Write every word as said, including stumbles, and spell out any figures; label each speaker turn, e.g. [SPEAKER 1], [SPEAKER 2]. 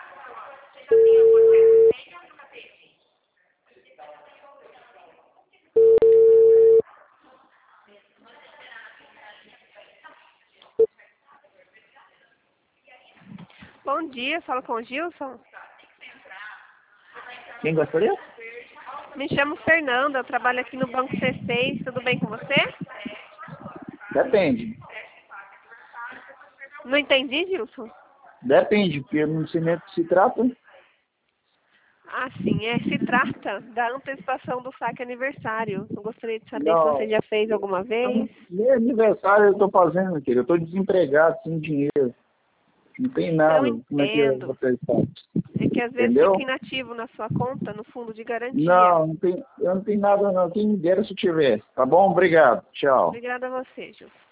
[SPEAKER 1] Bom dia, falo com o Gilson.
[SPEAKER 2] Quem gostaria?
[SPEAKER 1] Me chamo Fernanda, eu trabalho aqui no Banco C seis, tudo bem com você?
[SPEAKER 2] Depende.
[SPEAKER 1] Não entendi, Gilson?
[SPEAKER 2] Depende, porque eu não sei nem do que se trata.
[SPEAKER 1] Ah, sim, é, se trata da antecipação do saque aniversário. Eu gostaria de saber se você
[SPEAKER 2] Não,
[SPEAKER 1] já fez alguma vez.
[SPEAKER 2] nem aniversário eu estou fazendo, querido. Eu estou desempregado, sem dinheiro. Não tem nada.
[SPEAKER 1] Eu
[SPEAKER 2] Como é que
[SPEAKER 1] entendo.
[SPEAKER 2] você faz?
[SPEAKER 1] É que às vezes
[SPEAKER 2] Entendeu?
[SPEAKER 1] fica inativo na sua conta, no fundo de garantia.
[SPEAKER 2] Não, não tem, eu não tenho nada não. Quem me dera se eu tivesse. Tá bom? Obrigado. Tchau.
[SPEAKER 1] Obrigada a você, Gilson.